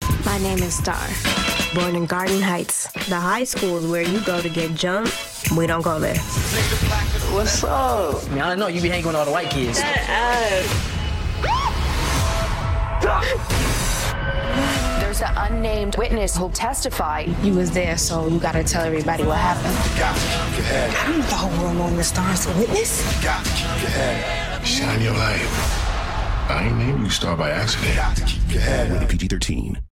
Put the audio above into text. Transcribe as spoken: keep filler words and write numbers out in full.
My name is Star. Born in Garden Heights. The high school is where you go to get jumped. We don't go there. What's up? Man, I know you be hanging with all the white kids. Shut up. There's an unnamed witness who'll testify. You was there, so you gotta tell everybody what happened. I don't want the whole world knowing the Star's a witness. Shine your light. I ain't named you Star by accident. Rated P G thirteen.